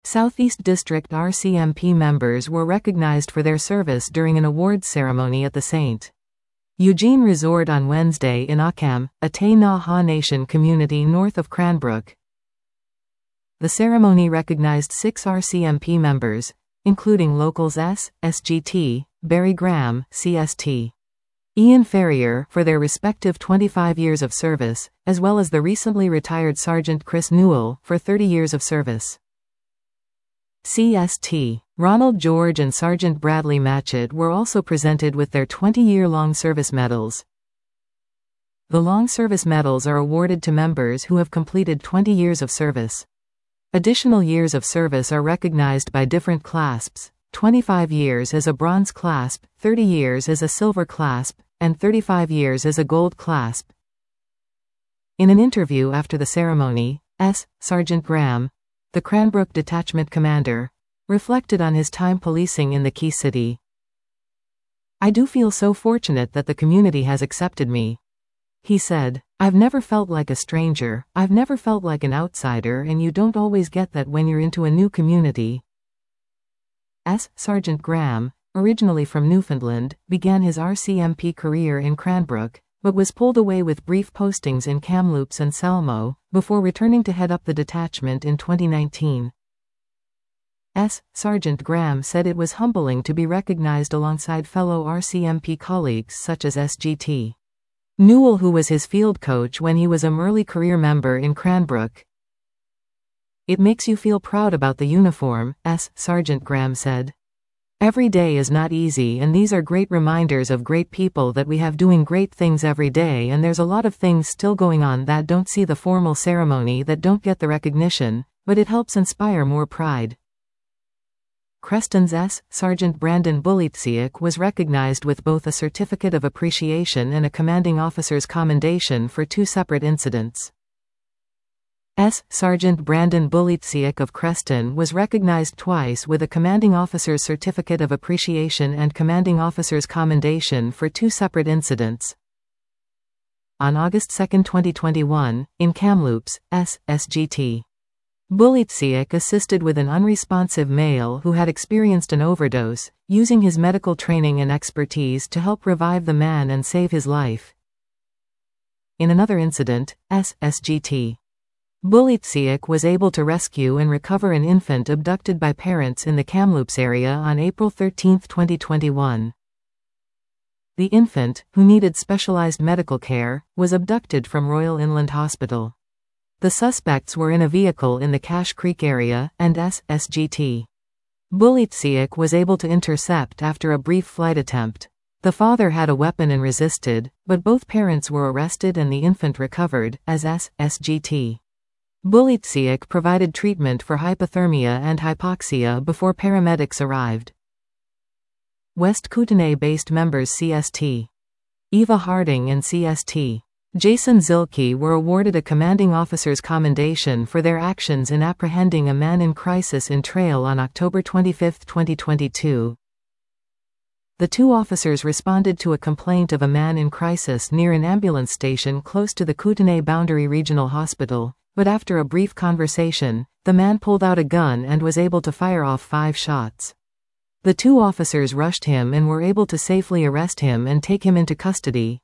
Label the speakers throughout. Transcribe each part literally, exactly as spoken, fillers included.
Speaker 1: Southeast District R C M P members were recognized for their service during an awards ceremony at the Saint Eugene Resort on Wednesday in Occam, a Te-Na-Ha Nation community north of Cranbrook. The ceremony recognized six R C M P members, including locals S, S G T, Barry Graham, C S T, Ian Ferrier, for their respective twenty-five years of service, as well as the recently retired Sergeant Chris Newell, for thirty years of service. C S T, Ronald George and Sergeant Bradley Matchett were also presented with their twenty-year-long service medals. The long service medals are awarded to members who have completed twenty years of service. Additional years of service are recognized by different clasps: twenty-five years as a bronze clasp, thirty years as a silver clasp, and thirty-five years as a gold clasp. In an interview after the ceremony, S. Sergeant Graham, the Cranbrook Detachment Commander, reflected on his time policing in the Key City. "I do feel so fortunate that the community has accepted me," he said. "I've never felt like a stranger, I've never felt like an outsider, and you don't always get that when you're into a new community." S. Sergeant Graham, originally from Newfoundland, began his R C M P career in Cranbrook, but was pulled away with brief postings in Kamloops and Salmo, before returning to head up the detachment in twenty nineteen. S. Sergeant Graham said it was humbling to be recognized alongside fellow R C M P colleagues such as S G T Newell, who was his field coach when he was a early career member in Cranbrook. "It makes you feel proud about the uniform," S. Sergeant Graham said. "Every day is not easy, and these are great reminders of great people that we have doing great things every day, and there's a lot of things still going on that don't see the formal ceremony, that don't get the recognition, but it helps inspire more pride." Creston's S. Sergeant Brandon Bulitsiak was recognized with both a Certificate of Appreciation and a Commanding Officer's Commendation for two separate incidents. S. Sergeant Brandon Bulitsiak of Creston was recognized twice with a Commanding Officer's Certificate of Appreciation and Commanding Officer's Commendation for two separate incidents. On August second twenty twenty-one, in Kamloops, S. S G T Bulitsiak assisted with an unresponsive male who had experienced an overdose, using his medical training and expertise to help revive the man and save his life. In another incident, S. S G T Bulitsiak was able to rescue and recover an infant abducted by parents in the Kamloops area on April thirteenth twenty twenty-one. The infant, who needed specialized medical care, was abducted from Royal Inland Hospital. The suspects were in a vehicle in the Cache Creek area, and S. S G T Bulitsiak was able to intercept after a brief flight attempt. The father had a weapon and resisted, but both parents were arrested and the infant recovered, as S. S G T Bulitsiak provided treatment for hypothermia and hypoxia before paramedics arrived. West Kootenay-based members C S T Eva Harding and C S T Jason Zilke were awarded a Commanding Officer's Commendation for their actions in apprehending a man in crisis in Trail on October twenty-fifth twenty twenty-two. The two officers responded to a complaint of a man in crisis near an ambulance station close to the Kootenay Boundary Regional Hospital, but after a brief conversation, the man pulled out a gun and was able to fire off five shots. The two officers rushed him and were able to safely arrest him and take him into custody.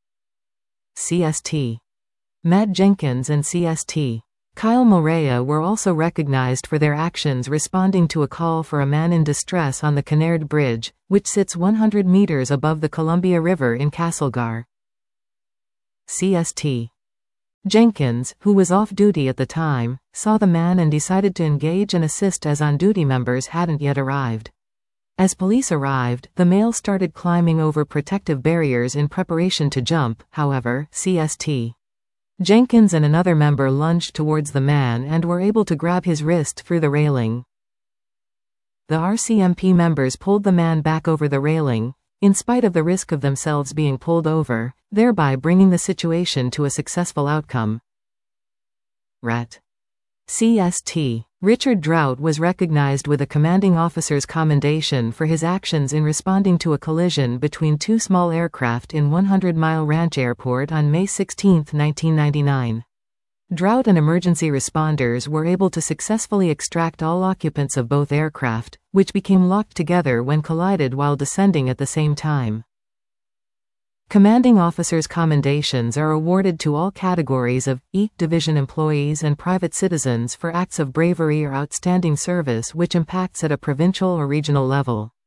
Speaker 1: C S T Matt Jenkins and C S T Kyle Morea were also recognized for their actions responding to a call for a man in distress on the Kinnaird Bridge, which sits one hundred meters above the Columbia River in Castlegar. C S T Jenkins, who was off-duty at the time, saw the man and decided to engage and assist as on-duty members hadn't yet arrived. As police arrived, the male started climbing over protective barriers in preparation to jump. However, C S T Jenkins and another member lunged towards the man and were able to grab his wrist through the railing. The R C M P members pulled the man back over the railing, in spite of the risk of themselves being pulled over, thereby bringing the situation to a successful outcome. Rat. C S T Richard Drought was recognized with a Commanding Officer's Commendation for his actions in responding to a collision between two small aircraft in one hundred mile Ranch Airport on May sixteenth nineteen ninety-nine. Drought and emergency responders were able to successfully extract all occupants of both aircraft, which became locked together when collided while descending at the same time. Commanding officers' commendations are awarded to all categories of E Division employees and private citizens for acts of bravery or outstanding service which impacts at a provincial or regional level.